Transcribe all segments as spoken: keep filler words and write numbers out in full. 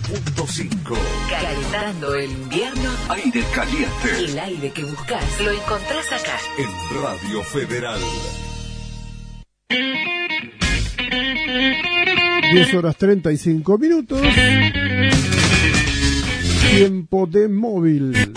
punto cinco. Calentando el invierno. Aire caliente. El aire que buscas lo encontrás acá. En Radio Federal. diez horas treinta y cinco minutos. Tiempo de móvil.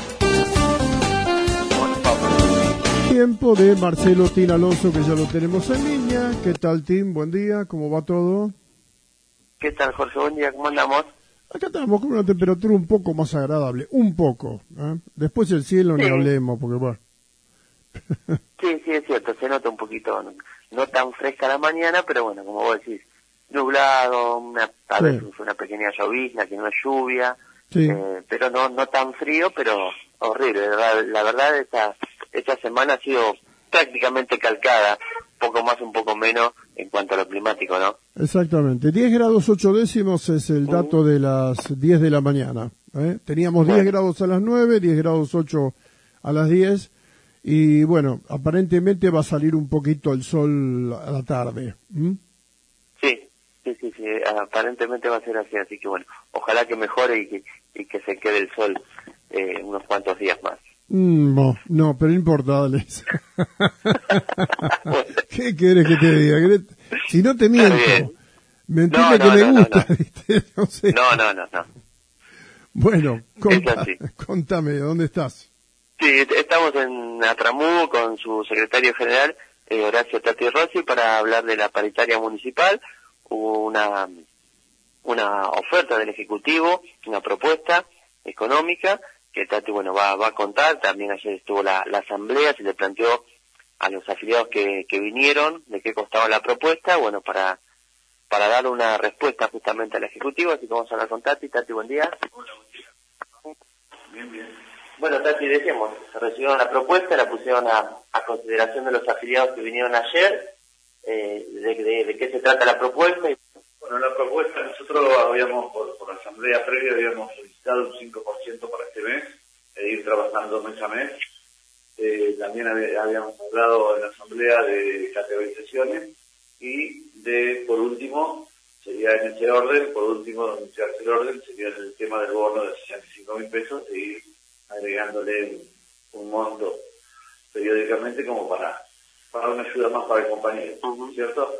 Tiempo de Marcelo Tin Alonso, que ya lo tenemos en línea. ¿Qué tal, Tim? Buen día, ¿cómo va todo? ¿Qué tal, Jorge? Buen día, ¿cómo andamos? Acá estamos con una temperatura un poco más agradable, un poco. ¿eh? Después el cielo sí. Ni hablemos, porque bueno. Sí, sí, es cierto, se nota un poquito, no, no tan fresca la mañana, pero bueno, como vos decís, nublado, una, a sí. veces una pequeña llovizna, que no es lluvia, sí. eh, pero no no tan frío, pero horrible. La, la verdad, esta, esta semana ha sido prácticamente calcada, poco más, un poco menos en cuanto a lo climático, ¿no? Exactamente. diez grados ocho décimos es el dato uh-huh. de las diez de la mañana. ¿eh? Teníamos bueno. diez grados a las nueve, diez grados ocho a las diez. Y bueno, aparentemente va a salir un poquito el sol a la tarde. ¿Mm? Sí, sí, sí, sí, aparentemente va a ser así, así que bueno, ojalá que mejore y que, y que se quede el sol eh, unos cuantos días más. Mm, no, no, pero no importa, dale. ¿Qué quieres que te diga? Si no te miento, mentime no, no, que me no, gusta, no, no. ¿viste? No sé. No, no, no, no. Bueno, contá, contame, ¿dónde estás? Sí, estamos en Atramú con su secretario general, eh, Horacio Tati Rossi, para hablar de la paritaria municipal. Hubo una, una oferta del Ejecutivo, una propuesta económica, que Tati, bueno, va, va a contar. También ayer estuvo la, la asamblea, se le planteó a los afiliados que, que vinieron de qué costaba la propuesta, bueno, para, para dar una respuesta justamente al Ejecutivo. Así que vamos a hablar con Tati. Tati, buen día. Hola, buen día. Bien, bien. Bueno, Tati, decíamos, se recibieron la propuesta, la pusieron a, a consideración de los afiliados que vinieron ayer, eh, de, de, de qué se trata la propuesta. Y... Bueno, la propuesta, nosotros habíamos, por, por la asamblea previa, habíamos solicitado un cinco por ciento para este mes, e ir trabajando mes a mes. Eh, también habíamos hablado en la asamblea de categorizaciones y de, por último, sería en ese orden, por último, en ese tercer orden, sería el tema del bono de sesenta y cinco mil pesos, e ir agregándole un monto periódicamente como para, para una ayuda más para el compañero, uh-huh. ¿cierto?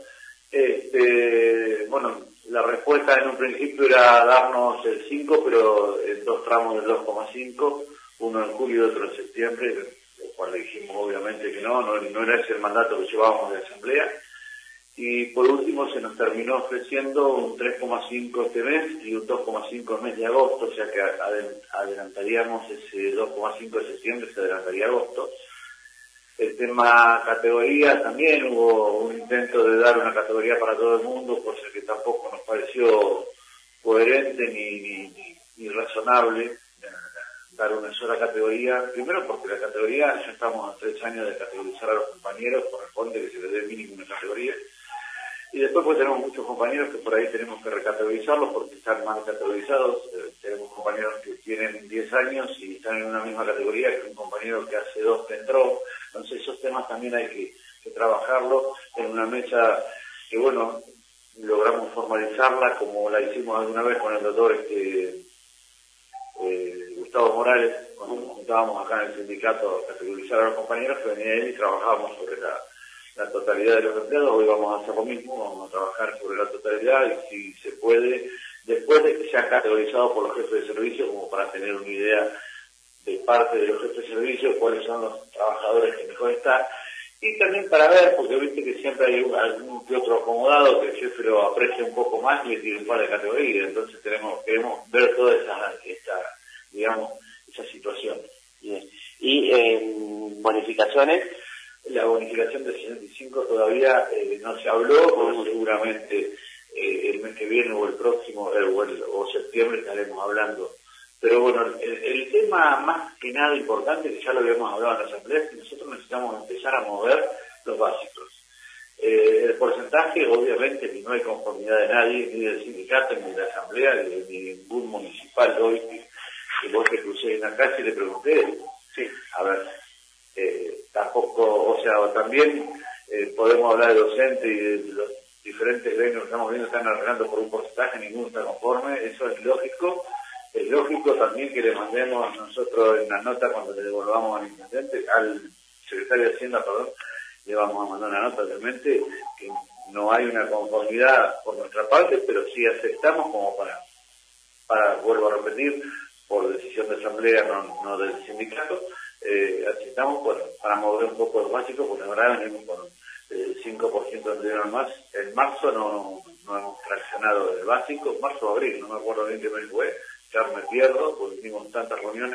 Este, bueno, la respuesta en un principio era darnos el cinco, pero en dos tramos del dos coma cinco, uno en julio y otro en septiembre, lo cual le dijimos obviamente que no, no, no era ese el mandato que llevábamos de asamblea. Y por último se nos terminó ofreciendo un tres coma cinco este mes y un dos coma cinco el mes de agosto, o sea que adelantaríamos ese dos coma cinco de septiembre, se adelantaría agosto. El tema categoría también, hubo un intento de dar una categoría para todo el mundo, cosa que tampoco nos pareció coherente ni, ni, ni, ni razonable dar una sola categoría. Primero porque la categoría, ya estamos a tres años de categorizar a los compañeros, corresponde que se les dé mínimo una categoría. Y después pues tenemos muchos compañeros que por ahí tenemos que recategorizarlos porque están mal categorizados. Eh, tenemos compañeros que tienen diez años y están en una misma categoría que un compañero que hace dos que entró. Entonces esos temas también hay que, que trabajarlos en una mesa que, bueno, logramos formalizarla como la hicimos alguna vez con el doctor este, eh, Gustavo Morales, cuando nos juntábamos acá en el sindicato a categorizar a los compañeros, que venía él y trabajábamos sobre la la totalidad de los empleados. Hoy vamos a hacer lo mismo, vamos a trabajar sobre la totalidad y si se puede, después de que sean categorizados por los jefes de servicio, como para tener una idea de parte de los jefes de servicio, cuáles son los trabajadores que mejor están, y también para ver, porque viste que siempre hay algún que otro acomodado que el jefe lo aprecia un poco más y le tiene un par de categorías, entonces tenemos, queremos ver toda esa, esa digamos, esa situación. Bien. Y en eh, bonificaciones, la bonificación de sesenta y cinco todavía eh, no se habló, pero seguramente eh, el mes que viene o el próximo, eh, o, el, o septiembre estaremos hablando. Pero bueno, el, el tema más que nada importante, que ya lo habíamos hablado en la asamblea, es que nosotros necesitamos empezar a mover los básicos. Eh, el porcentaje, obviamente, que no hay conformidad de nadie, ni del sindicato, ni de la asamblea, ni de ningún municipal hoy que, que vos te crucé en la calle y le pregunté, sí, a ver, eh, tampoco, o sea, también eh, podemos hablar de docentes y de los diferentes diferentes gremios que estamos viendo están arreglando por un porcentaje, ninguno está conforme, eso es lógico. Es lógico también que le mandemos nosotros en la nota cuando le devolvamos al intendente, al secretario de Hacienda, perdón, le vamos a mandar una nota realmente que no hay una conformidad por nuestra parte, pero sí aceptamos como para, para vuelvo a repetir, por decisión de asamblea, no, no del sindicato, eh, aceptamos bueno, para mover un poco el básico, porque ahora venimos con el cinco por ciento de dinero más. En marzo no, no hemos traccionado el básico, marzo o abril, no me acuerdo bien qué mes fue, ya me pierdo, porque tuvimos tantas reuniones,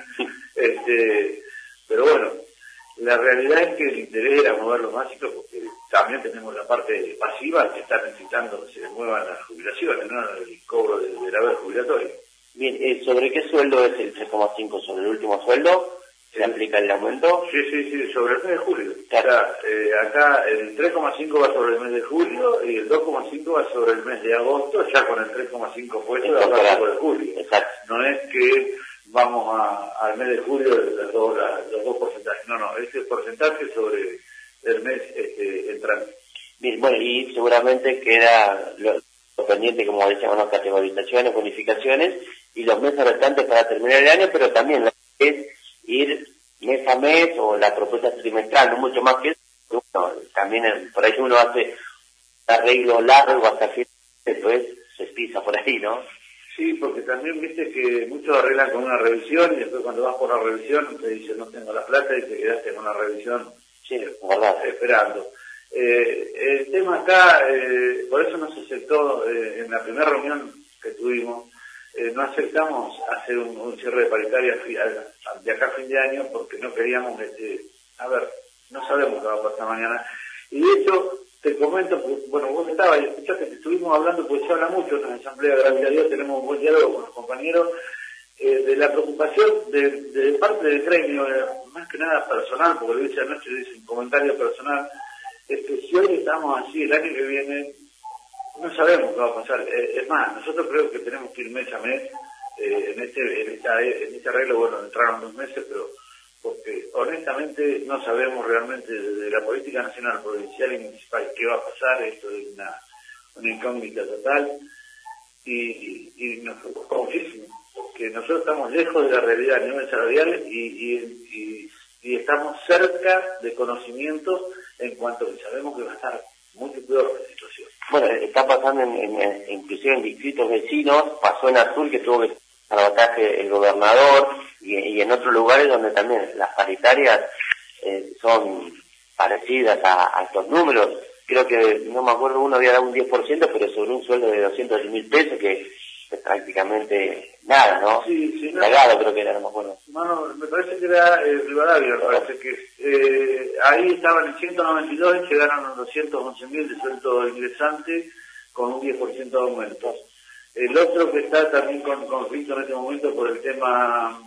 este, pero bueno, la realidad es que el interés era mover los básicos, porque también tenemos la parte pasiva que está necesitando que se le muevan las jubilaciones, ¿no? El cobro del, del haber jubilatorio. Bien, eh, ¿sobre qué sueldo es el tres coma cinco? ¿Sobre el último sueldo? ¿Se aplica el aumento? Sí, sí, sí, sobre el mes de julio. Claro. O sea, eh, acá el tres coma cinco va sobre el mes de julio y el dos coma cinco va sobre el mes de agosto, ya con el tres coma cinco puesto va sobre de julio. Exacto. No es que vamos a, al mes de julio los dos, los dos porcentajes, no, no, ese porcentaje sobre el mes este, entrante. Bien, bueno, y seguramente queda lo, lo pendiente, como decíamos, las categorizaciones, bonificaciones y los meses restantes para terminar el año, pero también la es ir mes a mes o la propuesta trimestral, no mucho más que eso. Bueno, también el, por ahí uno hace un arreglo largo hasta fin, después se pisa por ahí, ¿no? Sí, porque también viste que muchos arreglan con una revisión y después cuando vas por la revisión te dicen no tengo la plata y te quedaste con una revisión sí, verdad. esperando. Eh, el tema acá, eh, por eso no se aceptó eh, en la primera reunión que tuvimos, eh, no aceptamos hacer un, un cierre de paritaria de acá a fin de año porque no queríamos, este, a ver, no sabemos qué va a pasar mañana. Y de hecho, te comento, bueno, vos estabas y escuchaste que estuvimos hablando, pues se habla mucho en la Asamblea de Gracias a Dios, tenemos un buen diálogo con los compañeros, eh, de la preocupación de, de parte del gremio, eh, más que nada personal, porque lo hice anoche, dice un comentario personal, es que si hoy estamos así, el año que viene, no sabemos qué va a pasar. Eh, es más, nosotros creo que tenemos que ir mes a mes, eh, en este en esta, en este arreglo, bueno, entraron dos meses, pero porque honestamente no sabemos realmente de la política nacional, provincial y municipal qué va a pasar. Esto es una, una incógnita total y, y, y nos preocupa muchísimo, porque nosotros estamos lejos de la realidad a nivel salarial y, y, y, y estamos cerca de conocimientos en cuanto que sabemos que va a estar mucho peor la situación. Bueno, está pasando en, en, inclusive en distritos vecinos, pasó en Azul que tuvo que sabotaje el gobernador y, y en otros lugares donde también las paritarias eh, son parecidas a, a estos números. Creo que, no me acuerdo, uno había dado un diez por ciento, pero sobre un sueldo de doscientos mil pesos, que es prácticamente nada, ¿no? Sí, sí. Plagado, no, creo que era, no me acuerdo. No, no, me parece que era eh, Rivadavia, me parece que eh, ahí estaban en ciento noventa y dos y llegaron a doscientos once mil de sueldo ingresante con un diez por ciento de aumento. El otro que está también con conflicto en este momento por el tema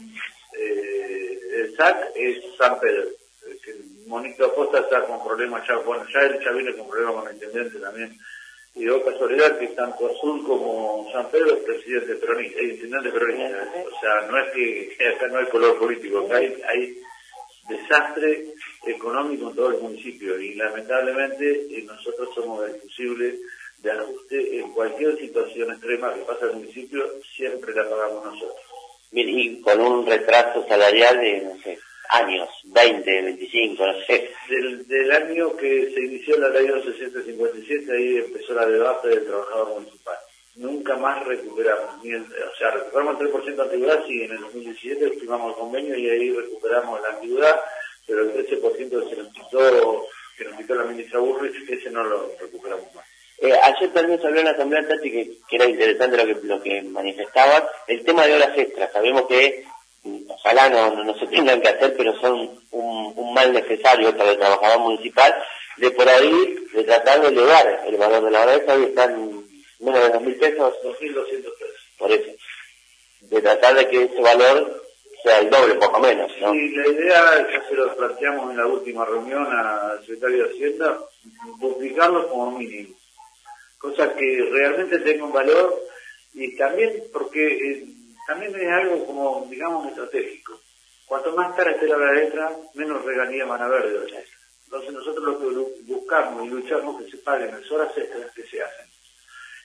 eh, del S A C es San Pedro. Que el Monito Acosta está con problemas ya, bueno, ya él ya viene con problemas con el intendente también. Y de casualidad que tanto Azul como San Pedro es presidente peronista, es intendente peronista. O sea, no es que, que acá no hay color político, acá hay, hay desastre económico en todos los municipios y lamentablemente eh, nosotros somos el fusible de ajuste en cualquier situación extrema que pasa en el municipio, siempre la pagamos nosotros. Bien, y con un retraso salarial de, no sé, años, veinte, veinticinco, no sé. Del, del año que se inició la ley once ciento cincuenta y siete, ahí empezó la debate del trabajador municipal. Nunca más recuperamos, ni el, o sea, recuperamos el tres por ciento de antigüedad, sí, en el dos mil diecisiete firmamos el convenio y ahí recuperamos la antigüedad, pero el trece por ciento que se nos quitó, que nos quitó la ministra Burrich, ese no lo recuperamos más. Eh, ayer también se habló en la Asamblea, Tati, que, que era interesante lo que, lo que manifestaban, el tema de horas extras. Sabemos que ojalá no, no, no se tengan que hacer, pero son un, un mal necesario para el trabajador municipal, de por ahí, de tratar de elevar el valor de la hora extra, hoy están menos de dos mil pesos. dos mil doscientos pesos. Por eso. De tratar de que ese valor sea el doble, poco menos, ¿no? Sí, la idea, ya se lo planteamos en la última reunión al secretario de Hacienda, duplicarlo como mínimo. Cosa que realmente tenga un valor y también porque eh, también es algo como, digamos, estratégico. Cuanto más cara esté la hora extra, menos regalías van a haber de hora extra. Entonces nosotros lo que buscamos y luchamos es que se paguen las horas extras que se hacen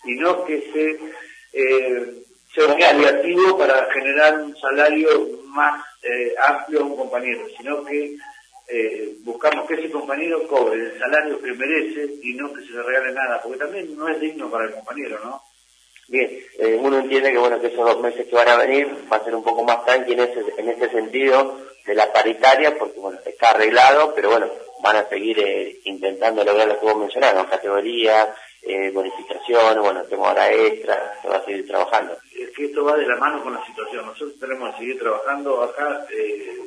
y no que se eh, sea un paliativo para generar un salario más eh, amplio a un compañero, sino que eh, buscamos que ese compañero cobre el salario que merece y no que se le regale nada, porque también no es digno para el compañero, ¿no? Bien, eh, uno entiende que bueno que esos dos meses que van a venir va a ser un poco más tranqui en ese, en ese sentido de la paritaria, porque bueno, está arreglado, pero bueno, van a seguir eh, intentando lograr lo que vos mencionabas, ¿no? Categorías, eh, bonificación, bueno, tema hora extra, se va a seguir trabajando. Es que esto va de la mano con la situación, nosotros tenemos que seguir trabajando acá, eh,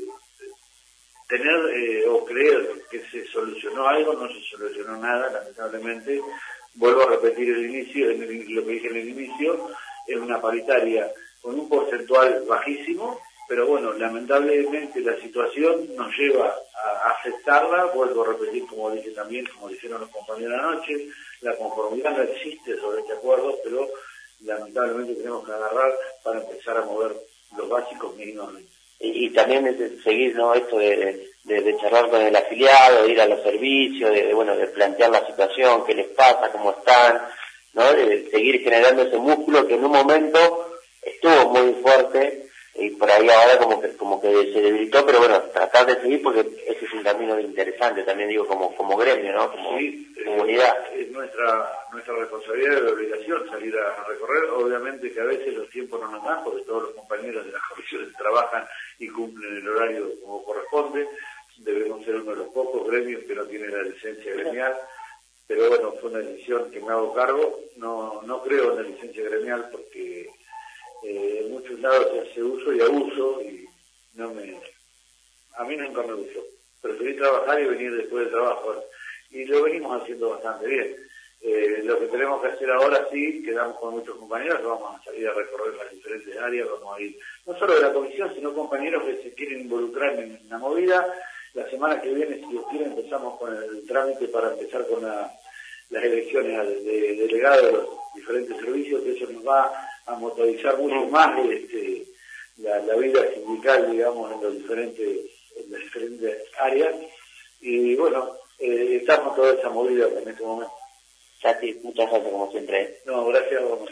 tener eh, o creer que se solucionó algo, no se solucionó nada, lamentablemente. Vuelvo a repetir el inicio, en el, lo que dije en el inicio, es una paritaria con un porcentual bajísimo, pero bueno, lamentablemente la situación nos lleva a aceptarla. Vuelvo a repetir, como dije también, como dijeron los compañeros anoche, la conformidad no existe sobre este acuerdo, pero lamentablemente tenemos que agarrar para empezar a mover los básicos mínimamente. Y, y también de seguir, ¿no? Esto de, de, de charlar con el afiliado, de ir a los servicios, de, de bueno, de plantear la situación, qué les pasa, cómo están, ¿no? De seguir generando ese músculo que en un momento estuvo muy fuerte y por ahí ahora como que como que se debilitó, pero bueno, tratar de seguir porque ese es un camino interesante, también digo como como gremio, ¿no? Como sí, comunidad. Eh, es nuestra nuestra responsabilidad y la obligación salir a, a recorrer. Obviamente que a veces los tiempos no nos dan, porque todos los compañeros de las comisiones trabajan y cumplen el horario como corresponde. Debemos ser uno de los pocos gremios que no tiene la licencia gremial, pero bueno, fue una decisión que me hago cargo. No no creo en la licencia gremial porque eh, en muchos lados se hace uso y abuso y no me a mí nunca me gustó. Preferí trabajar y venir después del trabajo, y lo venimos haciendo bastante bien. Eh, lo que tenemos que hacer ahora sí, quedamos con muchos compañeros, vamos a salir a recorrer las diferentes áreas, vamos a ir no solo de la comisión, sino compañeros que se quieren involucrar en la movida. La semana que viene, si Dios quiere, empezamos con el trámite para empezar con la, las elecciones de, de delegados de los diferentes servicios, que eso nos va a motorizar mucho más este, la, la vida sindical, digamos, en los diferentes, en las diferentes áreas. Y bueno, eh, estamos toda esa movida en este momento. Chati, muchas gracias como siempre. No, gracias a vos.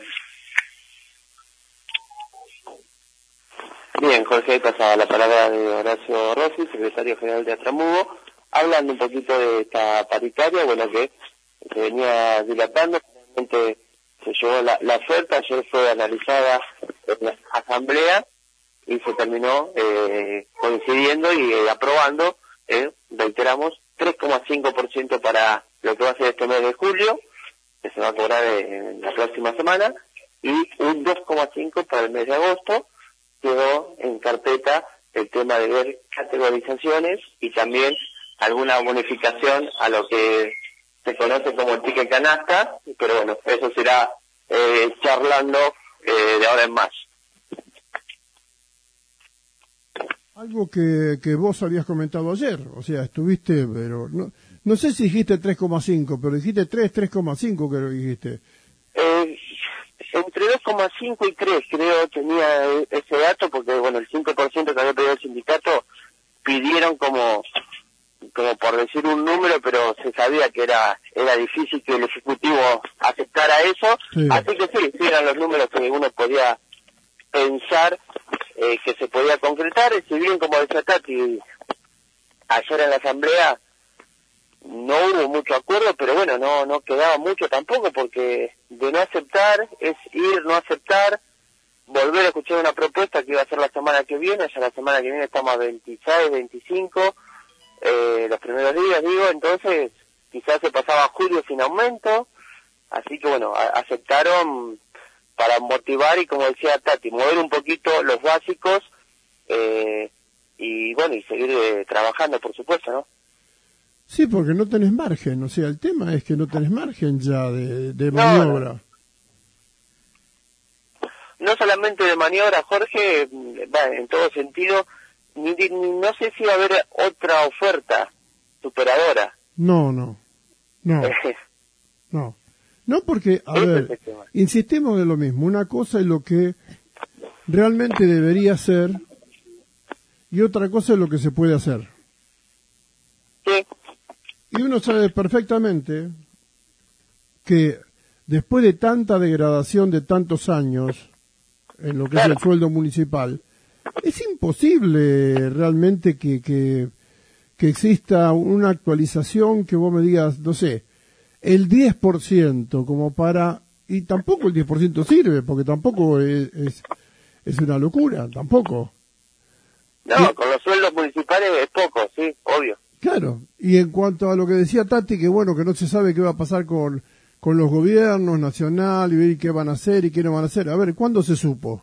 Bien, Jorge, ahí pasa la palabra de Horacio Rossi, secretario general de Atramugo, hablando un poquito de esta paritaria, bueno, que se venía dilatando. Finalmente se llevó la, la oferta, ayer fue analizada en la asamblea y se terminó eh, coincidiendo y eh, aprobando, eh, reiteramos, tres coma cinco por ciento para lo que va a ser este mes de julio, que se va a cobrar en la próxima semana, y un dos coma cinco por ciento para el mes de agosto. Quedó en carpeta el tema de ver categorizaciones y también alguna bonificación a lo que se conoce como el ticket canasta, pero bueno, eso será eh, charlando eh, de ahora en más. Algo que, que vos habías comentado ayer, o sea, estuviste, pero no, no sé si dijiste tres coma cinco, pero dijiste tres, tres coma cinco que lo dijiste. Eh, entre dos coma cinco y tres creo tenía ese dato, porque bueno, el cinco por ciento que había pedido el sindicato pidieron como como por decir un número, pero se sabía que era era difícil que el Ejecutivo aceptara eso, sí. Así que sí, sí eran los números que uno podía pensar eh, que se podía concretar, si bien como decía Tati, ayer en la Asamblea no hubo mucho acuerdo, pero bueno, no no quedaba mucho tampoco, porque de no aceptar es ir, no aceptar, volver a escuchar una propuesta que iba a ser la semana que viene, ya la semana que viene estamos a veintiséis, veinticinco, eh, los primeros días, digo, entonces quizás se pasaba julio sin aumento, así que bueno, a, aceptaron para motivar y como decía Tati, mover un poquito los básicos, eh, y bueno, y seguir eh, trabajando, por supuesto, ¿no? Sí, porque no tenés margen, o sea, el tema es que no tenés margen ya de, de maniobra. No, no. no solamente de maniobra, Jorge, va, en todo sentido, ni, ni, no sé si va a haber otra oferta superadora. No, no, no, no, no porque, a ver, insistimos de lo mismo, una cosa es lo que realmente debería ser y otra cosa es lo que se puede hacer. Sí. Y uno sabe perfectamente que después de tanta degradación de tantos años en lo que Claro. es el sueldo municipal, es imposible realmente que, que, que exista una actualización que vos me digas, no sé, el diez por ciento como para, y tampoco el diez por ciento sirve, porque tampoco es, es, es una locura, tampoco. No, Sí. con los sueldos municipales es poco, sí, obvio. Claro, y en cuanto a lo que decía Tati, que bueno, que no se sabe qué va a pasar con, con los gobiernos nacional y ver qué van a hacer y qué no van a hacer. A ver, ¿cuándo se supo?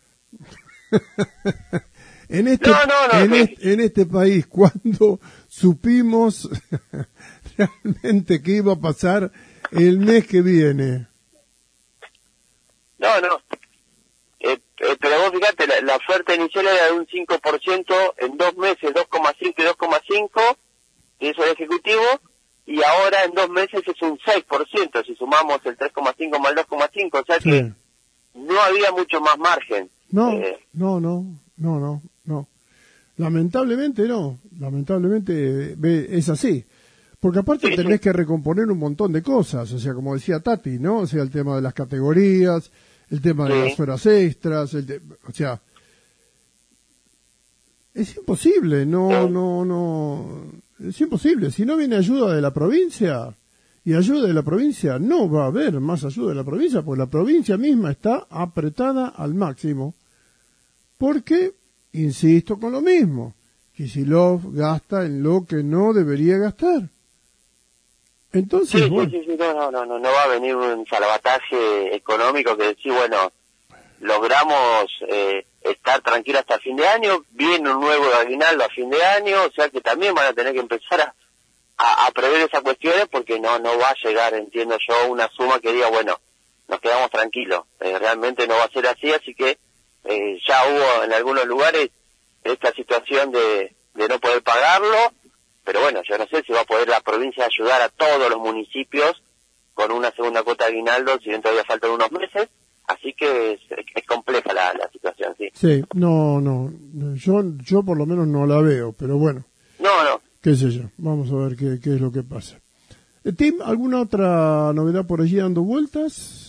en este, No, no, no, en, sí. este, en este país, ¿cuándo supimos realmente qué iba a pasar el mes que viene? No, no. Eh, eh, pero vos fíjate, la, la oferta inicial era de un cinco por ciento en dos meses, dos coma cinco y dos coma cinco, que eso es ejecutivo, y ahora en dos meses es un seis por ciento, si sumamos el tres coma cinco más el dos coma cinco, o sea Sí. que no había mucho más margen. No, Eh, no, no, no, no, no. Lamentablemente no, lamentablemente ve, es así. Porque aparte Sí, tenés sí. que recomponer un montón de cosas, o sea, como decía Tati, ¿no? O sea, el tema de las categorías, el tema de Sí. las horas extras, el te- o sea, es imposible, no, Sí. no, no, es imposible. Si no viene ayuda de la provincia, y ayuda de la provincia, no va a haber más ayuda de la provincia, porque la provincia misma está apretada al máximo. Porque, insisto con lo mismo, Kicillof gasta en lo que no debería gastar. Entonces, Sí, bueno, sí, sí, sí, no, no, no, no, no va a venir un salvataje económico que decir, bueno, logramos eh, estar tranquilos hasta fin de año, viene un nuevo aguinaldo a fin de año, o sea que también van a tener que empezar a, a, a prever esas cuestiones porque no no va a llegar, entiendo yo, una suma que diga, bueno, nos quedamos tranquilos, eh, realmente no va a ser así, así que eh, ya hubo en algunos lugares esta situación de, de no poder pagarlo, pero bueno, yo no sé si va a poder la provincia ayudar a todos los municipios con una segunda cuota de aguinaldo, si bien todavía faltan unos meses, así que es, es compleja la, la situación, sí. sí, no, no, yo, yo por lo menos no la veo, pero bueno, No, no, qué sé yo, vamos a ver qué, qué es lo que pasa. Eh, Tim, ¿alguna otra novedad por allí dando vueltas?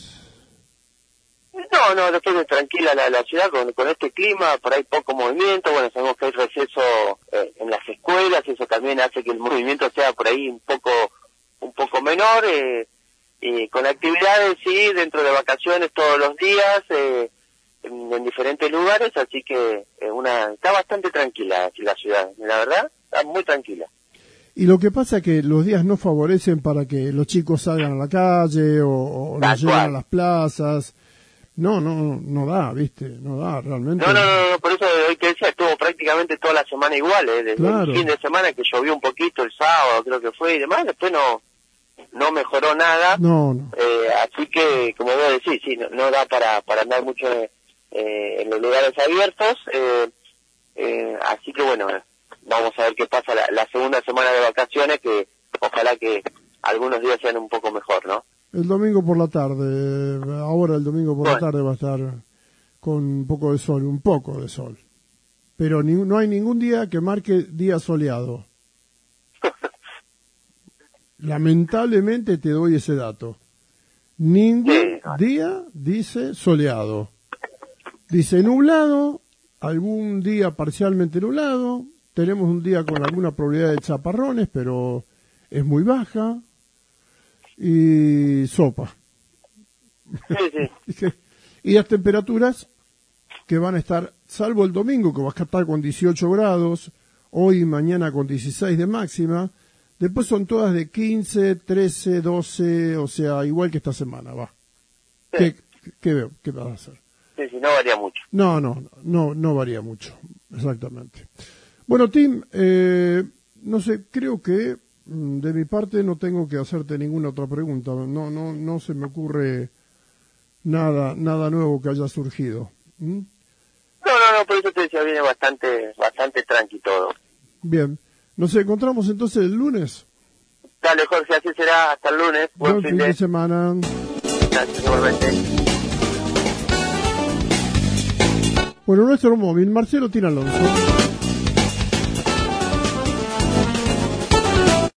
no, no, después es tranquila la, la ciudad con, con este clima, por ahí poco movimiento, bueno, sabemos que hay receso eh, en las escuelas, y eso también hace que el movimiento sea por ahí un poco un poco menor, eh, y con actividades, sí, dentro de vacaciones todos los días, eh, en, en diferentes lugares, así que eh, una está bastante tranquila aquí la ciudad, la verdad, está muy tranquila. Y lo que pasa es que los días no favorecen para que los chicos salgan a la calle o, o Tal los lleven a cual. las plazas. No, no, no da, viste, no da realmente. No, no, no, no, por eso hoy te decía, estuvo prácticamente toda la semana igual, ¿eh? Desde Claro. el fin de semana que llovió un poquito el sábado, creo que fue, y demás, después no no mejoró nada, No, no. eh, así que, como vos decís, sí, no, no da para, para andar mucho eh, en los lugares abiertos, eh, eh, así que bueno, vamos a ver qué pasa la, la segunda semana de vacaciones, que ojalá que algunos días sean un poco mejor, ¿no? El domingo por la tarde, ahora el domingo por la Bueno. tarde va a estar con un poco de sol, un poco de sol. Pero ni- no hay ningún día que marque día soleado. Lamentablemente te doy ese dato. Ningún Sí. día dice soleado. Dice nublado, algún día parcialmente nublado, tenemos un día con alguna probabilidad de chaparrones, pero es muy baja, y sopa. Sí, sí. Y las temperaturas que van a estar, salvo el domingo, que va a estar con dieciocho grados, hoy y mañana con dieciséis de máxima, después son todas de quince, trece, doce, o sea, igual que esta semana, va. ¿Qué, qué veo? ¿Qué va a hacer? Sí, sí, no varía mucho. No, no, no, no varía mucho, exactamente. Bueno, Tim, eh, no sé, creo que mm, de mi parte no tengo que hacerte ninguna otra pregunta. No, no, no se me ocurre nada, nada nuevo que haya surgido. ¿Mm? No, no, no, por eso te decía, viene bastante, bastante tranqui todo. Bien, nos encontramos entonces el lunes. Dale, Jorge, así será, hasta el lunes. Buen, Buen fin de semana. Gracias, igualmente. Bueno, nuestro móvil, Marcelo Tina Alonso.